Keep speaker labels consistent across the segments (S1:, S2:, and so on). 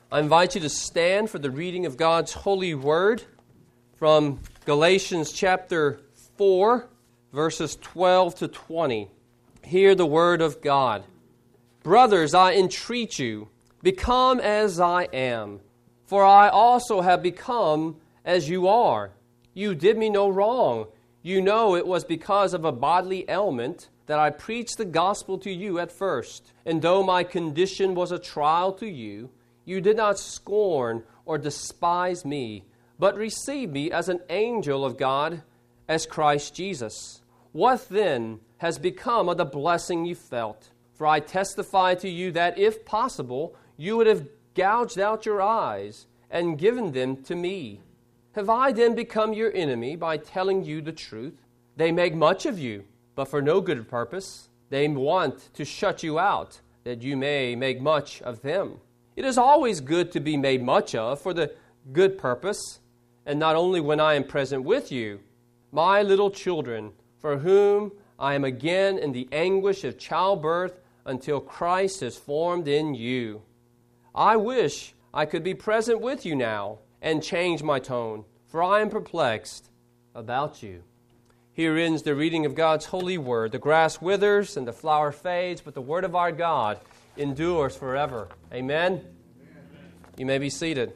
S1: I invite you to stand for the reading of God's holy word from Galatians chapter 4, verses 12 to 20. Hear the word of God. Brothers, I entreat you, become as I am, for I also have become as you are. You did me no wrong. You know it was because of a bodily ailment that I preached the gospel to you at first. And though my condition was a trial to you, you did not scorn or despise me, but received me as an angel of God, as Christ Jesus. What then has become of the blessing you felt? For I testify to you that if possible, you would have gouged out your eyes and given them to me. Have I then become your enemy by telling you the truth? They make much of you, but for no good purpose. They want to shut you out, that you may make much of them. It is always good to be made much of for the good purpose, and not only when I am present with you. My little children, for whom I am again in the anguish of childbirth until Christ is formed in you. I wish I could be present with you now and change my tone, for I am perplexed about you. Here ends the reading of God's holy word. The grass withers and the flower fades, but the word of our God endures forever. Amen? Amen. You may be seated.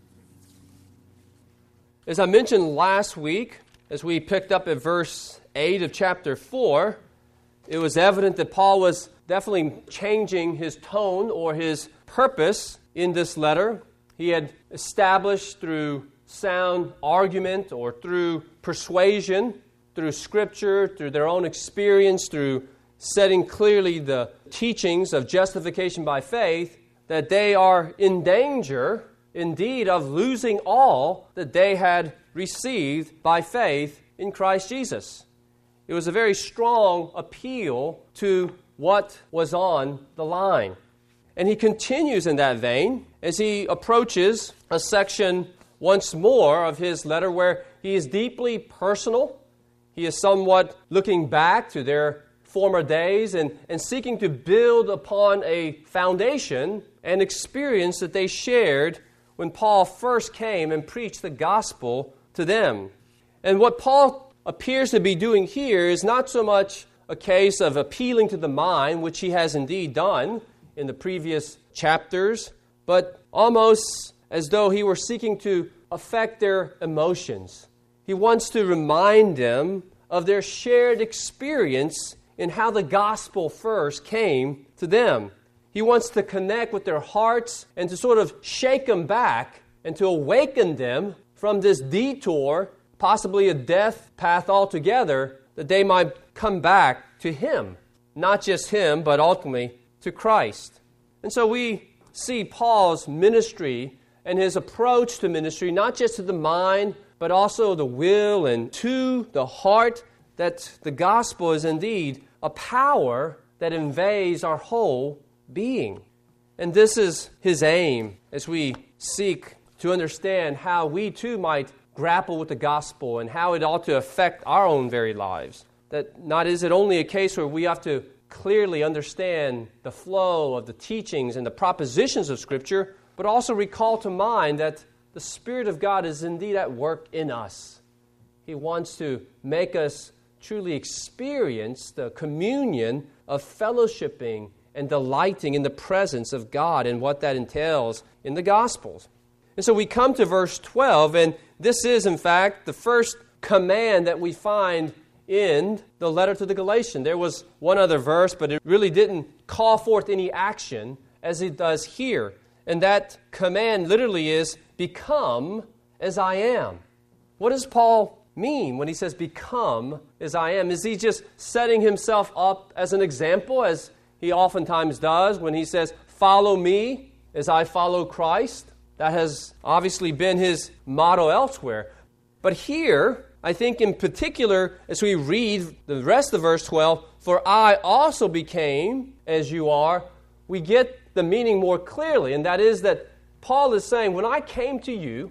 S1: As I mentioned last week, as we picked up at verse 8 of chapter 4, it was evident that Paul was definitely changing his tone or his purpose in this letter. He had established through sound argument or through persuasion, through Scripture, through their own experience, through setting clearly the teachings of justification by faith, that they are in danger, indeed, of losing all that they had received by faith in Christ Jesus. It was a very strong appeal to what was on the line. And he continues in that vein as he approaches a section once more of his letter where he is deeply personal. He is somewhat looking back to their former days and seeking to build upon a foundation and experience that they shared when Paul first came and preached the gospel to them. And what Paul appears to be doing here is not so much a case of appealing to the mind, which he has indeed done in the previous chapters, but almost as though he were seeking to affect their emotions. He wants to remind them of their shared experience in how the gospel first came to them. He wants to connect with their hearts and to sort of shake them back and to awaken them from this detour, possibly a death path altogether, that they might come back to Him. Not just Him, but ultimately to Christ. And so we see Paul's ministry and his approach to ministry, not just to the mind, but also the will and to the heart, that the gospel is indeed a power that invades our whole being. And this is his aim as we seek to understand how we too might grapple with the gospel and how it ought to affect our own very lives. That not is it only a case where we have to clearly understand the flow of the teachings and the propositions of Scripture, but also recall to mind that the Spirit of God is indeed at work in us. He wants to make us truly experience the communion of fellowshipping and delighting in the presence of God and what that entails in the Gospels. And so we come to verse 12, and this is, in fact, the first command that we find in the letter to the Galatians. There was one other verse, but it really didn't call forth any action as it does here. And that command literally is, become as I am. What does Paul mean when he says, become as I am? Is he just setting himself up as an example, as he oftentimes does when he says, follow me as I follow Christ? That has obviously been his motto elsewhere. But here, I think in particular, as we read the rest of verse 12, for I also became as you are, we get the meaning more clearly, and that is that Paul is saying, when I came to you,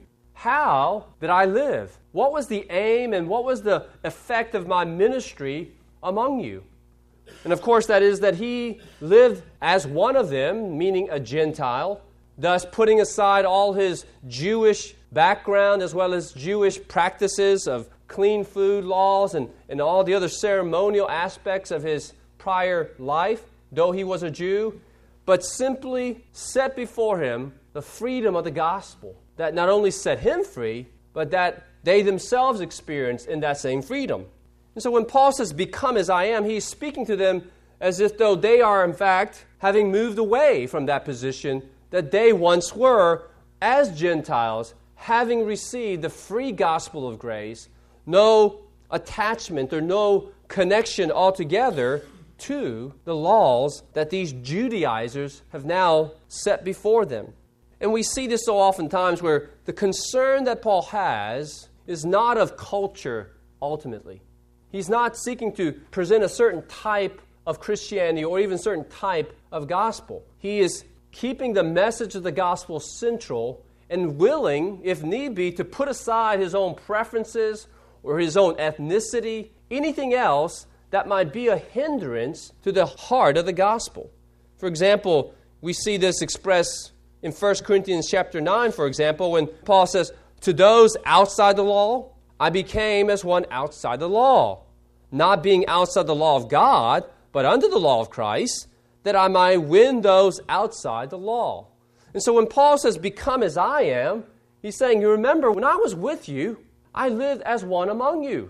S1: how did I live? What was the aim and what was the effect of my ministry among you? And of course, that is that he lived as one of them, meaning a Gentile, thus putting aside all his Jewish background as well as Jewish practices of clean food laws and all the other ceremonial aspects of his prior life, though he was a Jew, but simply set before him the freedom of the gospel that not only set him free, but that they themselves experienced in that same freedom. And so when Paul says, become as I am, he's speaking to them as if though they are, in fact, having moved away from that position that they once were as Gentiles, having received the free gospel of grace, no attachment or no connection altogether to the laws that these Judaizers have now set before them. And we see this so oftentimes where the concern that Paul has is not of culture ultimately. He's not seeking to present a certain type of Christianity or even a certain type of gospel. He is keeping the message of the gospel central and willing, if need be, to put aside his own preferences or his own ethnicity, anything else that might be a hindrance to the heart of the gospel. For example, we see this expressed in 1 Corinthians chapter 9, for example, when Paul says, to those outside the law, I became as one outside the law, not being outside the law of God, but under the law of Christ, that I might win those outside the law. And so when Paul says, become as I am, he's saying, you remember, when I was with you, I lived as one among you.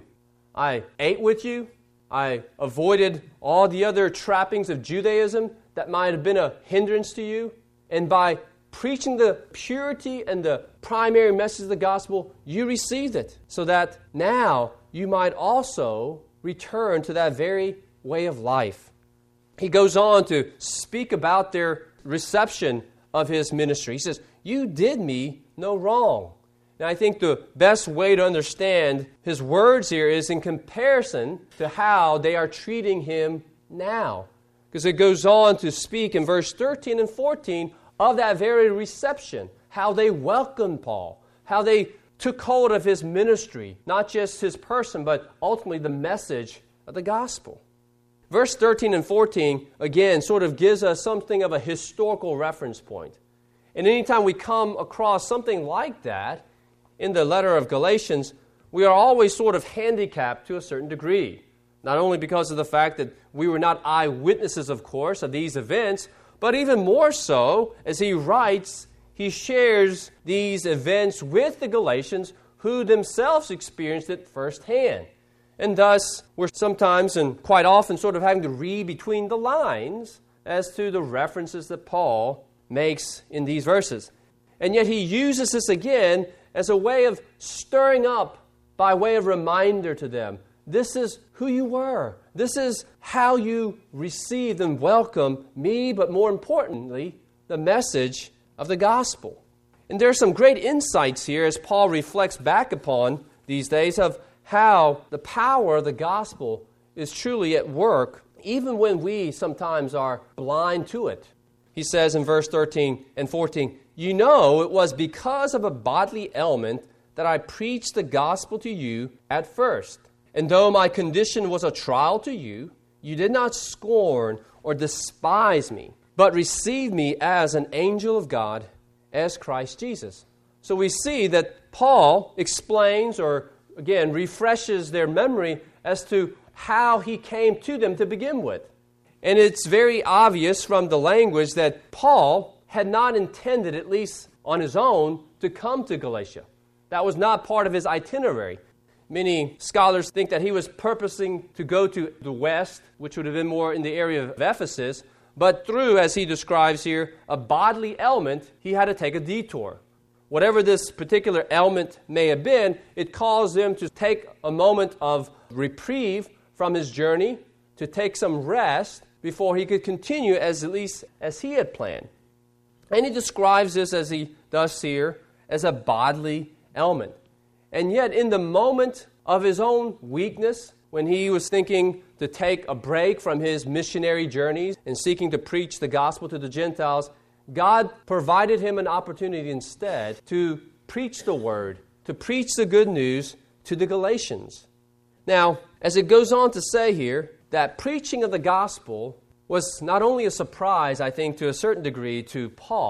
S1: I ate with you. I avoided all the other trappings of Judaism that might have been a hindrance to you. And by preaching the purity and the primary message of the gospel, you received it, so that now you might also return to that very way of life. He goes on to speak about their reception of his ministry. He says, you did me no wrong. And I think the best way to understand his words here is in comparison to how they are treating him now. Because it goes on to speak in verse 13 and 14 of that very reception, how they welcomed Paul, how they took hold of his ministry, not just his person, but ultimately the message of the gospel. Verse 13 and 14, again, sort of gives us something of a historical reference point. And anytime we come across something like that in the letter of Galatians, we are always sort of handicapped to a certain degree. Not only because of the fact that we were not eyewitnesses, of course, of these events, but even more so, as he writes, he shares these events with the Galatians who themselves experienced it firsthand. And thus, we're sometimes and quite often sort of having to read between the lines as to the references that Paul makes in these verses. And yet he uses this again as a way of stirring up by way of reminder to them. This is who you were. This is how you received and welcomed me, but more importantly, the message of the gospel. And there are some great insights here as Paul reflects back upon these days of how the power of the gospel is truly at work, even when we sometimes are blind to it. He says in verse 13 and 14, you know it was because of a bodily ailment that I preached the gospel to you at first. And though my condition was a trial to you, you did not scorn or despise me, but received me as an angel of God, as Christ Jesus. So we see that Paul explains or, again, refreshes their memory as to how he came to them to begin with. And it's very obvious from the language that Paul had not intended, at least on his own, to come to Galatia. That was not part of his itinerary. Many scholars think that he was purposing to go to the west, which would have been more in the area of Ephesus, but through, as he describes here, a bodily ailment, he had to take a detour. Whatever this particular ailment may have been, it caused him to take a moment of reprieve from his journey, to take some rest before he could continue at least as he had planned. And he describes this, as he does here, as a bodily ailment. And yet, in the moment of his own weakness, when he was thinking to take a break from his missionary journeys and seeking to preach the gospel to the Gentiles, God provided him an opportunity instead to preach the word, to preach the good news to the Galatians. Now, as it goes on to say here, that preaching of the gospel was not only a surprise, I think, to a certain degree to Paul,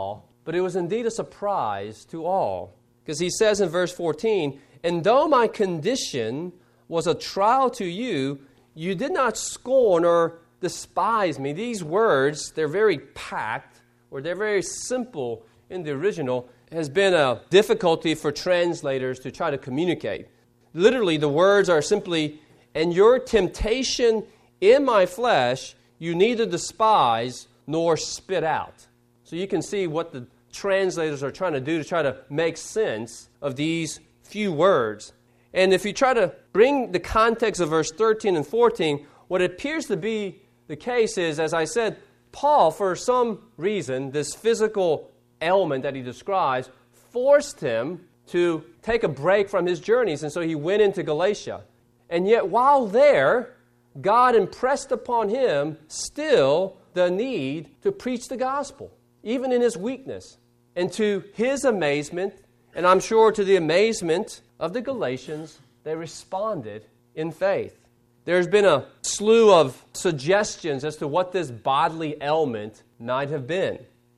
S1: but it was indeed a surprise to all. Because he says in verse 14, "And though my condition was a trial to you, you did not scorn or despise me." These words, they're very packed, or they're very simple in the original. It has been a difficulty for translators to try to communicate. Literally, the words are simply, "And your temptation in my flesh you neither despise nor spit out." So you can see what the translators are trying to do to try to make sense of these few words. And if you try to bring the context of verse 13 and 14, what appears to be the case is, as I said, Paul, for some reason, this physical ailment that he describes, forced him to take a break from his journeys, and so he went into Galatia. And yet while there, God impressed upon him still the need to preach the gospel, even in his weakness. And to his amazement, and I'm sure to the amazement of the Galatians, they responded in faith. There's been a slew of suggestions as to what this bodily ailment might have been.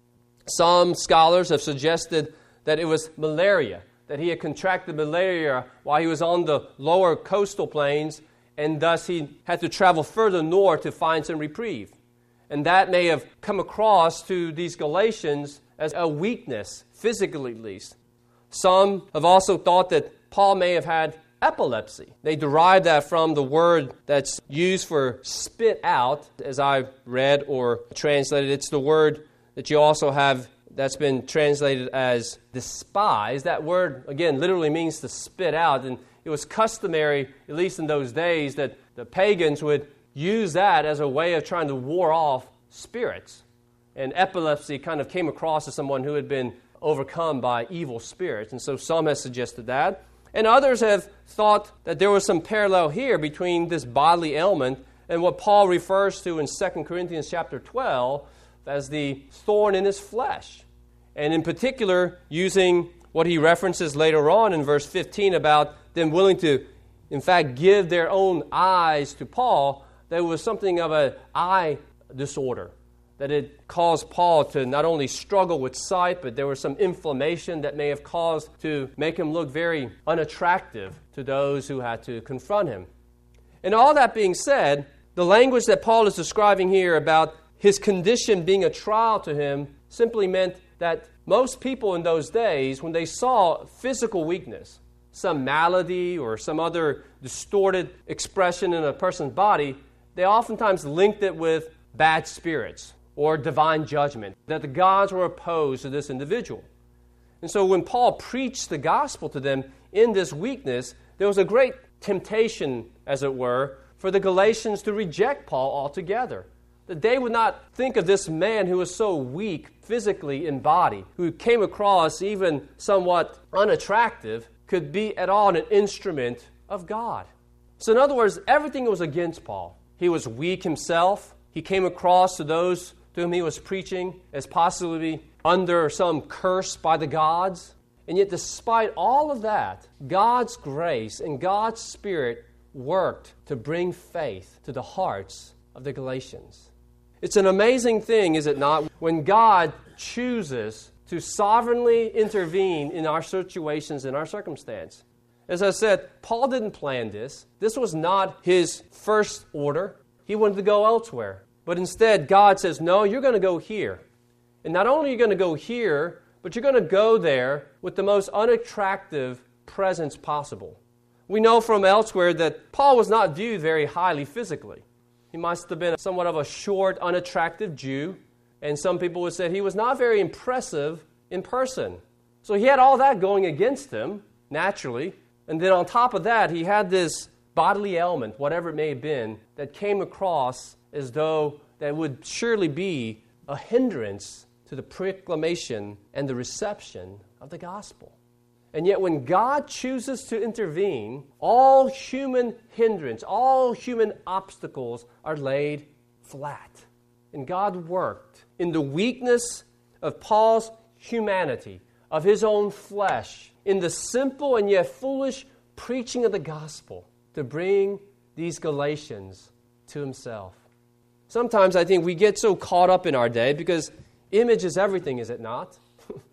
S1: Some scholars have suggested that it was malaria, that he had contracted malaria while he was on the lower coastal plains, and thus he had to travel further north to find some reprieve. And that may have come across to these Galatians as a weakness, physically at least. Some have also thought that Paul may have had epilepsy. They derive that from the word that's used for spit out, as I've read or translated. It's the word that you also have that's been translated as despise. That word, again, literally means to spit out. And it was customary, at least in those days, that the pagans would use that as a way of trying to ward off spirits. And epilepsy kind of came across as someone who had been overcome by evil spirits. And so some have suggested that. And others have thought that there was some parallel here between this bodily ailment and what Paul refers to in 2 Corinthians chapter 12 as the thorn in his flesh. And in particular, using what he references later on in verse 15 about them willing to, in fact, give their own eyes to Paul, there was something of an eye disorder, that it caused Paul to not only struggle with sight, but there was some inflammation that may have caused to make him look very unattractive to those who had to confront him. And all that being said, the language that Paul is describing here about his condition being a trial to him simply meant that most people in those days, when they saw physical weakness, some malady or some other distorted expression in a person's body, they oftentimes linked it with bad spirits or divine judgment, that the gods were opposed to this individual. And so when Paul preached the gospel to them in this weakness, there was a great temptation, as it were, for the Galatians to reject Paul altogether. That they would not think of this man who was so weak physically in body, who came across even somewhat unattractive, could be at all an instrument of God. So in other words, everything was against Paul. He was weak himself. He came across to those to whom he was preaching as possibly under some curse by the gods. And yet despite all of that, God's grace and God's Spirit worked to bring faith to the hearts of the Galatians. It's an amazing thing, is it not, when God chooses to sovereignly intervene in our situations, in our circumstance. As I said, Paul didn't plan this. This was not his first order. He wanted to go elsewhere. But instead, God says, no, you're going to go here. And not only are you going to go here, but you're going to go there with the most unattractive presence possible. We know from elsewhere that Paul was not viewed very highly physically. He must have been somewhat of a short, unattractive Jew. And some people would say he was not very impressive in person. So he had all that going against him, naturally. And then on top of that, he had this bodily ailment, whatever it may have been, that came across as though that would surely be a hindrance to the proclamation and the reception of the gospel. And yet when God chooses to intervene, all human hindrance, all human obstacles are laid flat. And God worked in the weakness of Paul's humanity, of his own flesh, in the simple and yet foolish preaching of the gospel to bring these Galatians to himself. Sometimes I think we get so caught up in our day because image is everything, is it not?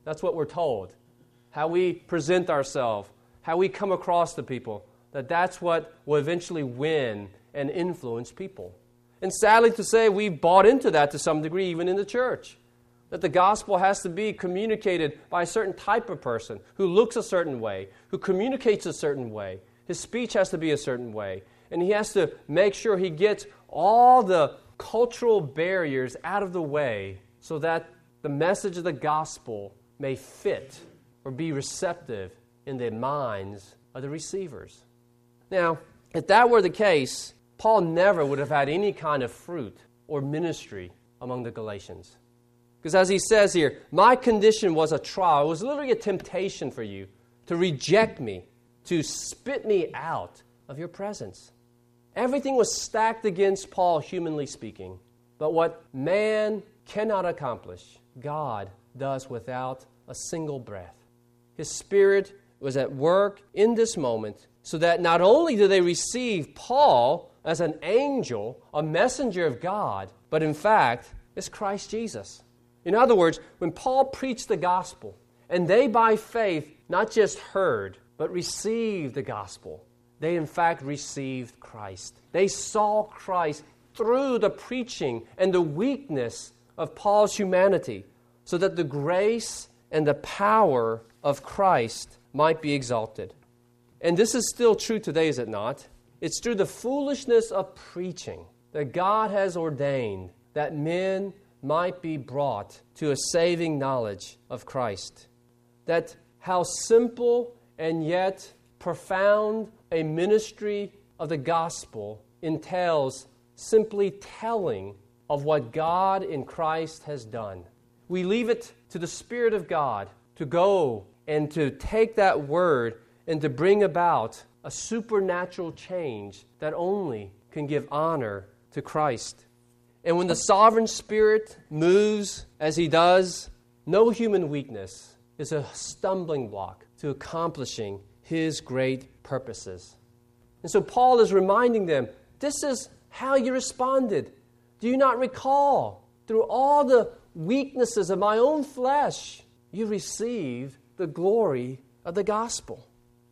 S1: That's what we're told. How we present ourselves, how we come across to people, that's what will eventually win and influence people. And sadly to say, we've bought into that to some degree, even in the church. That the gospel has to be communicated by a certain type of person who looks a certain way, who communicates a certain way. His speech has to be a certain way. And he has to make sure he gets all the cultural barriers out of the way so that the message of the gospel may fit or be receptive in the minds of the receivers. Now, if that were the case, Paul never would have had any kind of fruit or ministry among the Galatians. Because as he says here, my condition was a trial. It was literally a temptation for you to reject me, to spit me out of your presence. Everything was stacked against Paul, humanly speaking. But what man cannot accomplish, God does without a single breath. His Spirit was at work in this moment so that not only do they receive Paul as an angel, a messenger of God, but in fact, it's Christ Jesus. In other words, when Paul preached the gospel, and they by faith not just heard, but received the gospel, they in fact received Christ. They saw Christ through the preaching and the weakness of Paul's humanity, so that the grace and the power of Christ might be exalted. And this is still true today, is it not? It's through the foolishness of preaching that God has ordained that men might be brought to a saving knowledge of Christ. That how simple and yet profound a ministry of the gospel entails simply telling of what God in Christ has done. We leave it to the Spirit of God to go and to take that word and to bring about a supernatural change that only can give honor to Christ. And when the sovereign Spirit moves as He does, no human weakness is a stumbling block to accomplishing His great purposes. And so Paul is reminding them, this is how you responded. Do you not recall? Through all the weaknesses of my own flesh, you received the glory of the gospel.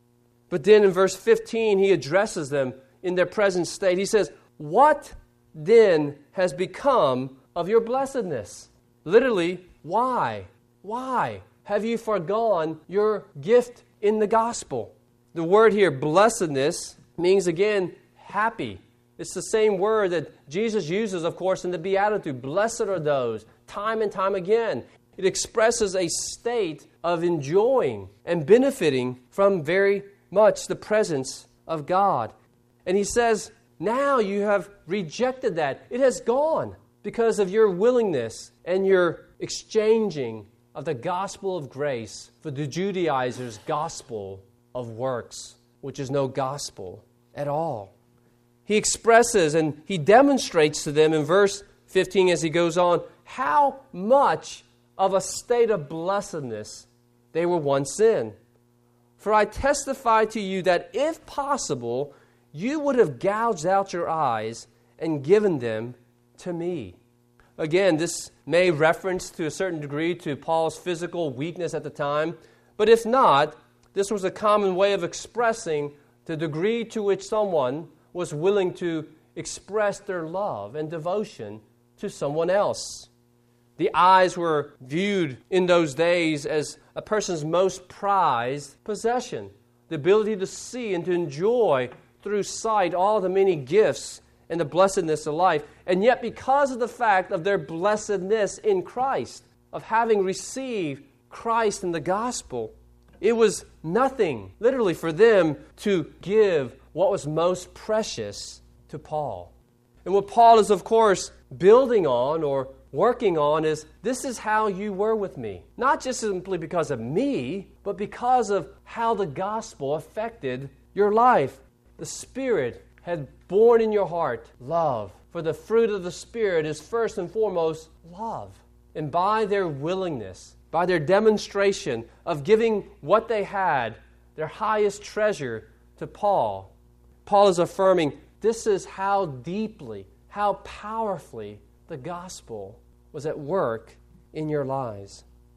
S1: But then in verse 15, he addresses them in their present state. He says, what then has become of your blessedness? Literally, why? Why have you forgone your gift in the gospel? The word here, blessedness, means again, happy. It's the same word that Jesus uses, of course, in the Beatitude. Blessed are those, time and time again. It expresses a state of enjoying and benefiting from very much the presence of God. And he says, now you have rejected that. It has gone because of your willingness and your exchanging of the gospel of grace for the Judaizers' gospel of works, which is no gospel at all. He expresses and he demonstrates to them in verse 15 as he goes on how much of a state of blessedness they were once in. For I testify to you that if possible, you would have gouged out your eyes and given them to me. Again, this may reference to a certain degree to Paul's physical weakness at the time, but if not, this was a common way of expressing the degree to which someone was willing to express their love and devotion to someone else. The eyes were viewed in those days as a person's most prized possession, the ability to see and to enjoy through sight all the many gifts and the blessedness of life. And yet because of the fact of their blessedness in Christ, of having received Christ in the gospel, it was nothing, literally, for them to give what was most precious to Paul. And what Paul is, of course, building on or working on is, this is how you were with me. Not just simply because of me, but because of how the gospel affected your life. The Spirit had born in your heart love. For the fruit of the Spirit is first and foremost love. And by their willingness, by their demonstration of giving what they had, their highest treasure, to Paul, Paul is affirming this is how deeply, how powerfully the gospel was at work in your lives.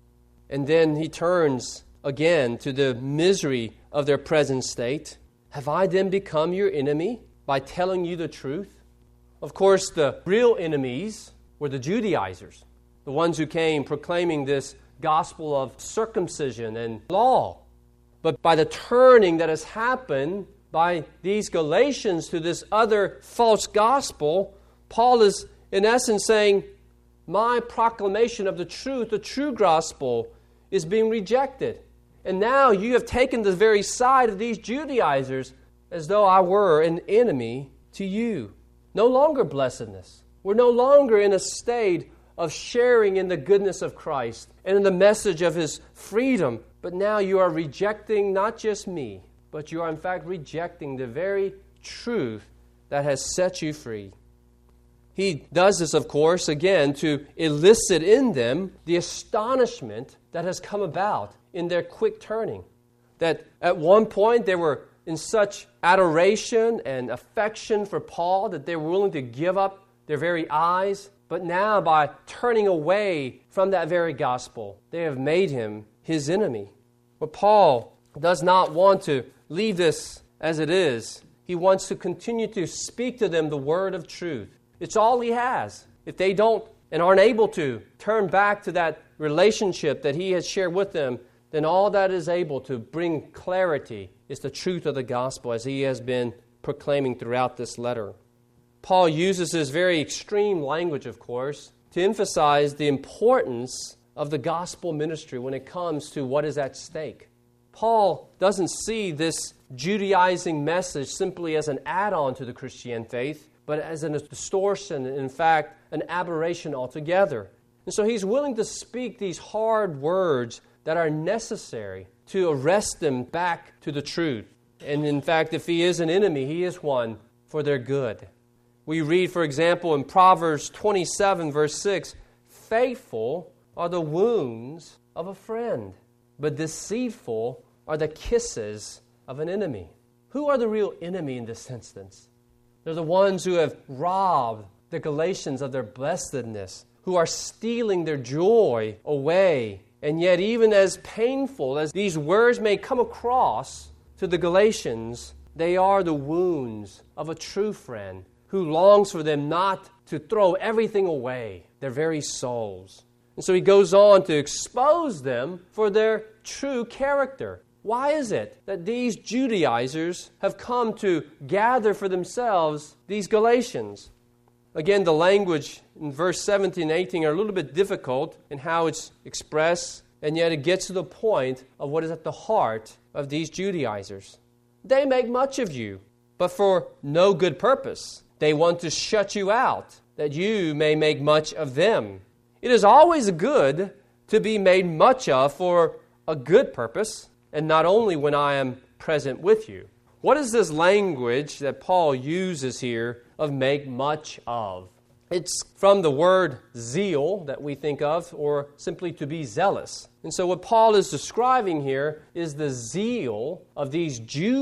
S1: And then he turns again to the misery of their present state. Have I then become your enemy by telling you the truth? Of course, the real enemies were the Judaizers, the ones who came proclaiming this gospel of circumcision and law. But by the turning that has happened by these Galatians to this other false gospel, Paul is in essence saying, my proclamation of the true gospel, is being rejected. And now you have taken the very side of these Judaizers as though I were an enemy to you. No longer blessedness. We're no longer in a state of sharing in the goodness of Christ and in the message of His freedom. But now you are rejecting not just me, but you are in fact rejecting the very truth that has set you free. He does this, of course, again, to elicit in them the astonishment that has come about in their quick turning. That at one point they were in such adoration and affection for Paul that they were willing to give up their very eyes. But now, by turning away from that very gospel, they have made him his enemy. But Paul does not want to leave this as it is. He wants to continue to speak to them the word of truth. It's all he has. If they don't and aren't able to turn back to that relationship that he has shared with them, then all that is able to bring clarity is the truth of the gospel, as he has been proclaiming throughout this letter. Paul uses this very extreme language, of course, to emphasize the importance of the gospel ministry when it comes to what is at stake. Paul doesn't see this Judaizing message simply as an add-on to the Christian faith, but as a distortion, in fact, an aberration altogether. And so he's willing to speak these hard words that are necessary to arrest them back to the truth. And in fact, if he is an enemy, he is one for their good. We read, for example, in Proverbs 27, verse 6, faithful are the wounds of a friend, but deceitful are the kisses of an enemy. Who are the real enemy in this instance? They're the ones who have robbed the Galatians of their blessedness, who are stealing their joy away. And yet, even as painful as these words may come across to the Galatians, they are the wounds of a true friend who longs for them not to throw everything away, their very souls. And so he goes on to expose them for their true character. Why is it that these Judaizers have come to gather for themselves these Galatians? Again, the language in verse 17 and 18 are a little bit difficult in how it's expressed, and yet it gets to the point of what is at the heart of these Judaizers. They make much of you, but for no good purpose. They want to shut you out, that you may make much of them. It is always good to be made much of for a good purpose, and not only when I am present with you. What is this language that Paul uses here of make much of? It's from the word zeal that we think of, or simply to be zealous. And so what Paul is describing here is the zeal of these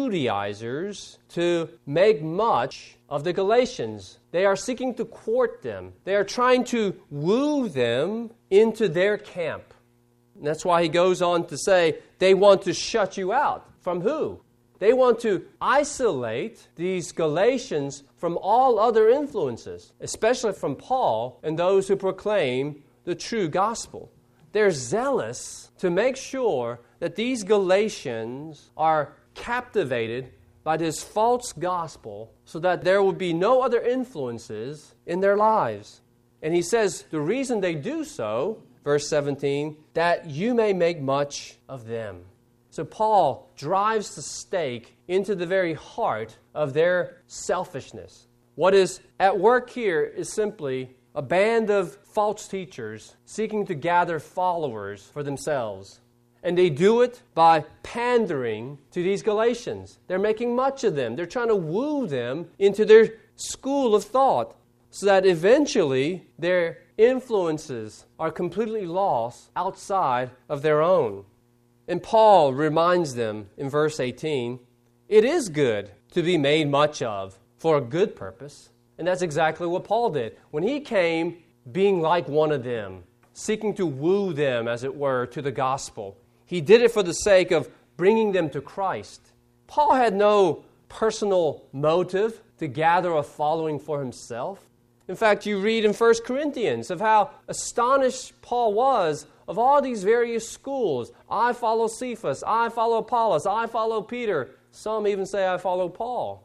S1: Judaizers to make much of the Galatians. They are seeking to court them. They are trying to woo them into their camp. And that's why he goes on to say, they want to shut you out. From who? They want to isolate these Galatians from all other influences, especially from Paul and those who proclaim the true gospel. They're zealous to make sure that these Galatians are captivated by this false gospel so that there will be no other influences in their lives. And he says the reason they do so, verse 17, that you may make much of them. So Paul drives the stake into the very heart of their selfishness. What is at work here is simply a band of false teachers seeking to gather followers for themselves. And they do it by pandering to these Galatians. They're making much of them. They're trying to woo them into their school of thought so that eventually their influences are completely lost outside of their own. And Paul reminds them in verse 18, it is good to be made much of for a good purpose. And that's exactly what Paul did. When he came being like one of them, seeking to woo them, as it were, to the gospel. He did it for the sake of bringing them to Christ. Paul had no personal motive to gather a following for himself. In fact, you read in 1 Corinthians of how astonished Paul was of all these various schools. I follow Cephas, I follow Apollos, I follow Peter. Some even say I follow Paul.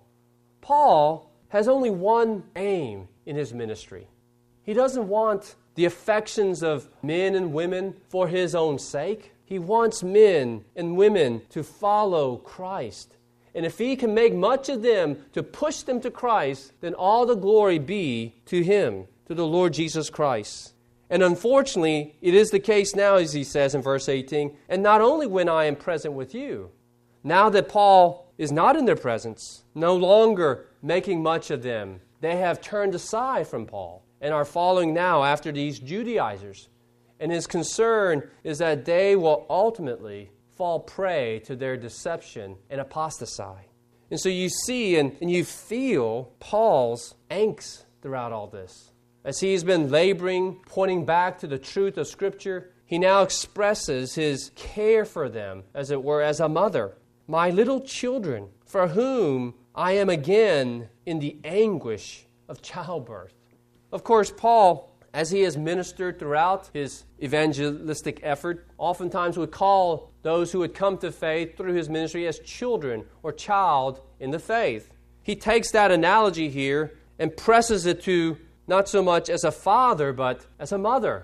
S1: Paul has only one aim in his ministry. He doesn't want the affections of men and women for his own sake. He wants men and women to follow Christ. And if he can make much of them to push them to Christ, then all the glory be to him, to the Lord Jesus Christ. And unfortunately, it is the case now, as he says in verse 18, and not only when I am present with you. Now that Paul is not in their presence, no longer making much of them, they have turned aside from Paul and are following now after these Judaizers. And his concern is that they will ultimately fall prey to their deception and apostatize. And so you see and you feel Paul's angst throughout all this. As he has been laboring, pointing back to the truth of Scripture, he now expresses his care for them, as it were, as a mother. My little children, for whom I am again in the anguish of childbirth. Of course, Paul, as he has ministered throughout his evangelistic effort, oftentimes would call those who had come to faith through his ministry as children or child in the faith. He takes that analogy here and presses it to not so much as a father, but as a mother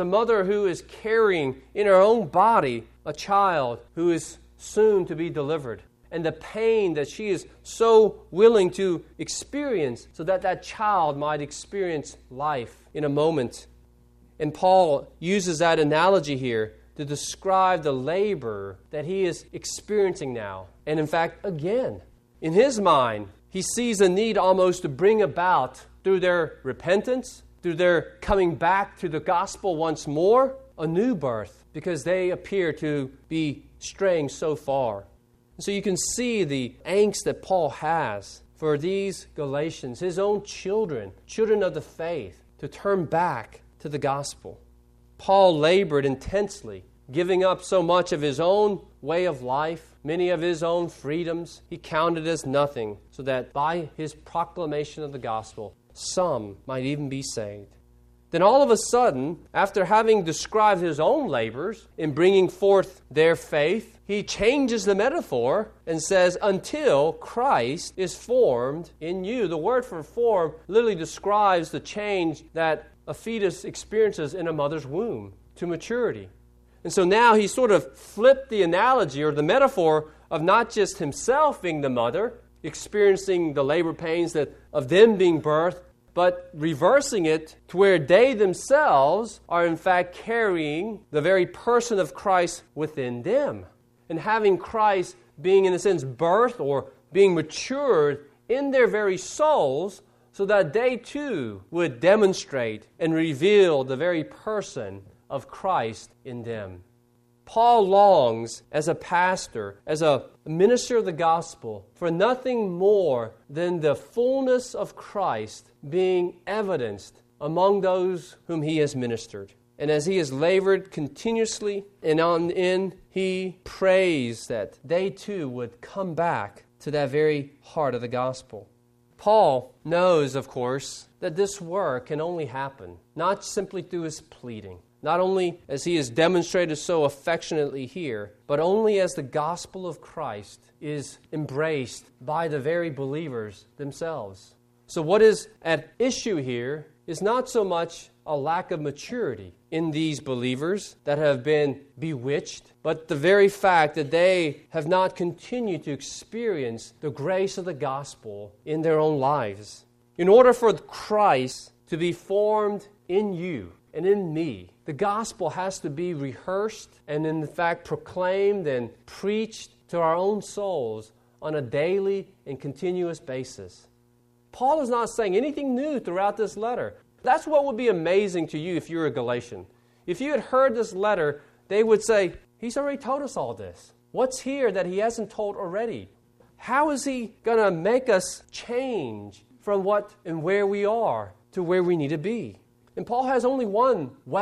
S1: who is carrying in her own body a child who is soon to be delivered. And the pain that she is so willing to experience so that that child might experience life in a moment. And Paul uses that analogy here to describe the labor that he is experiencing now. And in fact, again, in his mind, he sees a need almost to bring about, through their repentance, through their coming back to the gospel once more, a new birth, because they appear to be straying so far. So you can see the angst that Paul has for these Galatians, his own children of the faith, to turn back to the gospel. Paul labored intensely, giving up so much of his own way of life, many of his own freedoms, he counted as nothing, so that by his proclamation of the gospel, some might even be saved. Then all of a sudden, after having described his own labors in bringing forth their faith, he changes the metaphor and says, until Christ is formed in you. The word for form literally describes the change that a fetus experiences in a mother's womb to maturity. And so now he sort of flipped the analogy or the metaphor of not just himself being the mother, experiencing the labor pains of them being birthed, but reversing it to where they themselves are in fact carrying the very person of Christ within them. And having Christ being, in a sense, birthed or being matured in their very souls so that they too would demonstrate and reveal the very person of Christ in them. Paul longs as a pastor, as a minister of the gospel, for nothing more than the fullness of Christ being evidenced among those whom he has ministered. And as he has labored continuously and on the end, he prays that they too would come back to that very heart of the gospel. Paul knows, of course, that this work can only happen not simply through his pleading, not only as he has demonstrated so affectionately here, but only as the gospel of Christ is embraced by the very believers themselves. So what is at issue here is not so much a lack of maturity in these believers that have been bewitched, but the very fact that they have not continued to experience the grace of the gospel in their own lives. In order for Christ to be formed in you and in me, the gospel has to be rehearsed and in fact proclaimed and preached to our own souls on a daily and continuous basis. Paul is not saying anything new throughout this letter. That's what would be amazing to you if you were a Galatian. If you had heard this letter, they would say, he's already told us all this. What's here that he hasn't told already? How is he going to make us change from what and where we are to where we need to be? And Paul has only one weapon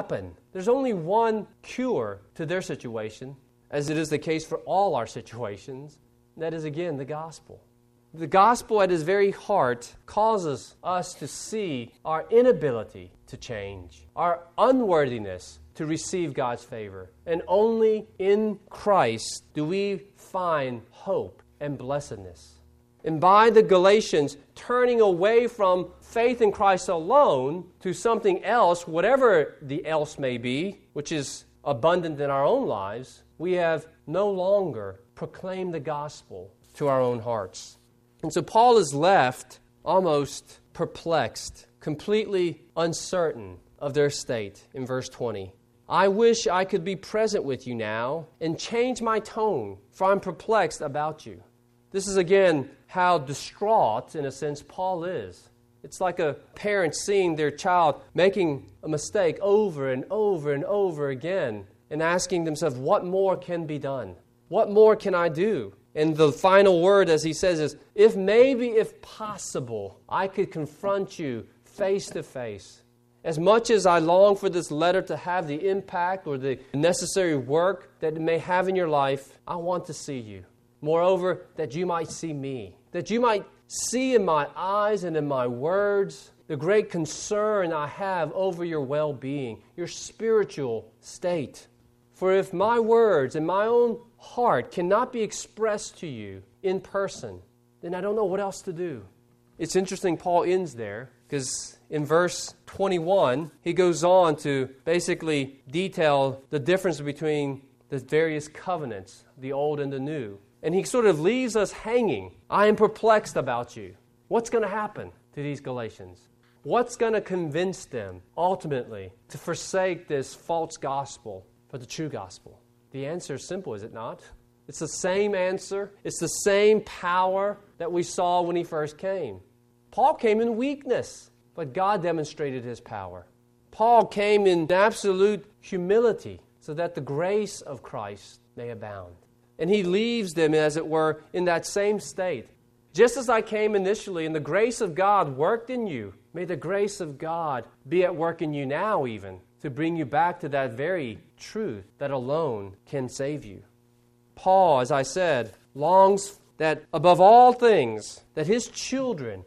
S1: There's only one cure to their situation, as it is the case for all our situations. That is, again, the gospel. The gospel at its very heart causes us to see our inability to change, our unworthiness to receive God's favor. And only in Christ do we find hope and blessedness. And by the Galatians turning away from faith in Christ alone to something else, whatever the else may be, which is abundant in our own lives, we have no longer proclaimed the gospel to our own hearts. And so Paul is left almost perplexed, completely uncertain of their state in verse 20. I wish I could be present with you now and change my tone, for I'm perplexed about you. This is again how distraught, in a sense, Paul is. It's like a parent seeing their child making a mistake over and over and over again and asking themselves, what more can be done? What more can I do? And the final word, as he says, is, if possible, I could confront you face to face. As much as I long for this letter to have the impact or the necessary work that it may have in your life, I want to see you. Moreover, that you might see me, that you might see in my eyes and in my words the great concern I have over your well-being, your spiritual state. For if my words and my own heart cannot be expressed to you in person, then I don't know what else to do. It's interesting Paul ends there, because in verse 21, he goes on to basically detail the difference between the various covenants, the old and the new. And he sort of leaves us hanging. I am perplexed about you. What's going to happen to these Galatians? What's going to convince them ultimately to forsake this false gospel for the true gospel? The answer is simple, is it not? It's the same answer. It's the same power that we saw when he first came. Paul came in weakness, but God demonstrated his power. Paul came in absolute humility so that the grace of Christ may abound. And he leaves them, as it were, in that same state. Just as I came initially, and the grace of God worked in you, may the grace of God be at work in you now even, to bring you back to that very truth that alone can save you. Paul, as I said, longs that above all things, that his children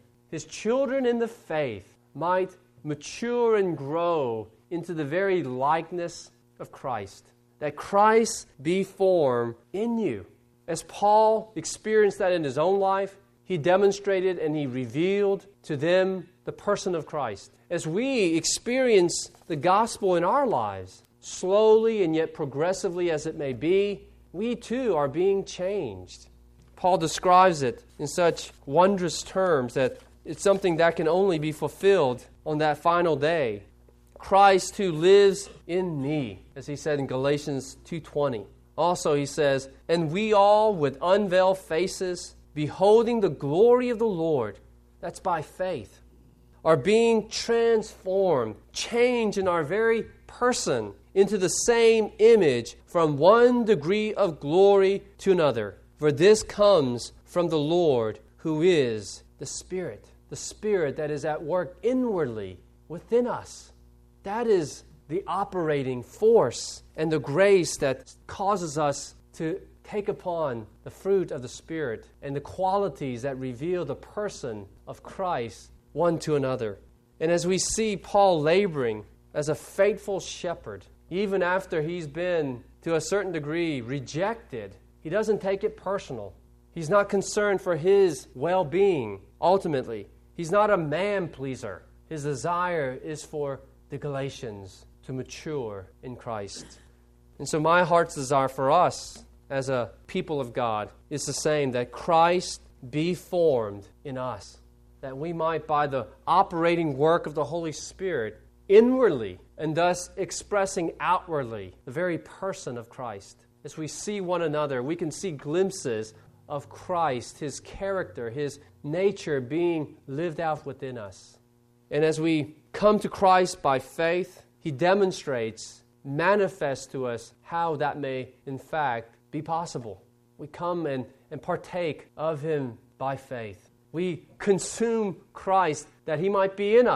S1: in the faith, might mature and grow into the very likeness of Christ. That Christ be formed in you. As Paul experienced that in his own life, he demonstrated and he revealed to them the person of Christ. As we experience the gospel in our lives, slowly and yet progressively as it may be, we too are being changed. Paul describes it in such wondrous terms that it's something that can only be fulfilled on that final day. Christ who lives in me, as he said in Galatians 2:20. Also he says, and we all with unveiled faces, beholding the glory of the Lord, that's by faith, are being transformed, changed in our very person into the same image from one degree of glory to another. For this comes from the Lord who is the Spirit that is at work inwardly within us. That is the operating force and the grace that causes us to take upon the fruit of the Spirit and the qualities that reveal the person of Christ one to another. And as we see Paul laboring as a faithful shepherd, even after he's been, to a certain degree, rejected, he doesn't take it personal. He's not concerned for his well-being, ultimately. He's not a man-pleaser. His desire is for the Galatians to mature in Christ. And so my heart's desire for us as a people of God is the same, that Christ be formed in us, that we might, by the operating work of the Holy Spirit, inwardly and thus expressing outwardly the very person of Christ. As we see one another, we can see glimpses of Christ, His character, His nature being lived out within us. And as we come to Christ by faith, He demonstrates, manifests to us how that may, in fact, be possible. We come and partake of Him by faith. We consume Christ that He might be in us,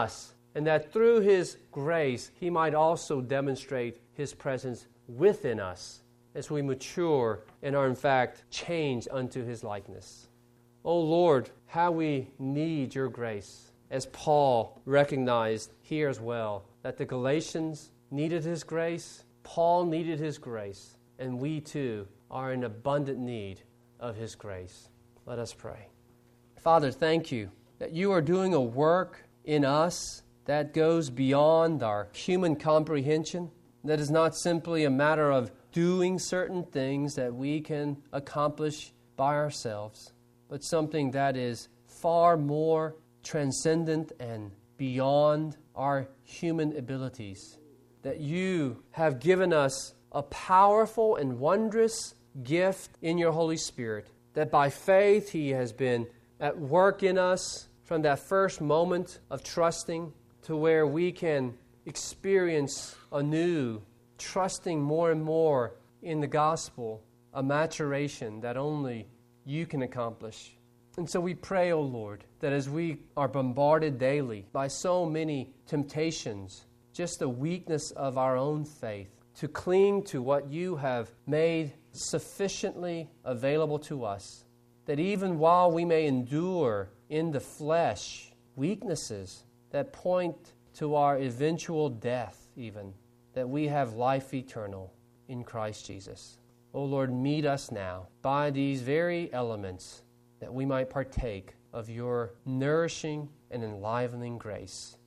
S1: and that through His grace He might also demonstrate His presence within us as we mature and are in fact changed unto His likeness. O Lord, how we need Your grace, as Paul recognized here as well, that the Galatians needed His grace, Paul needed His grace, and we too are in abundant need of His grace. Let us pray. Father, thank You that You are doing a work in us that goes beyond our human comprehension, that is not simply a matter of doing certain things that we can accomplish by ourselves, but something that is far more transcendent and beyond our human abilities. That You have given us a powerful and wondrous gift in Your Holy Spirit, that by faith He has been at work in us from that first moment of trusting to where we can experience anew, trusting more and more in the gospel, a maturation that only You can accomplish. And so we pray, O Lord, that as we are bombarded daily by so many temptations, just the weakness of our own faith, to cling to what You have made sufficiently available to us, that even while we may endure in the flesh weaknesses that point to our eventual death even, that we have life eternal in Christ Jesus. O Lord, meet us now by these very elements that we might partake of Your nourishing and enlivening grace.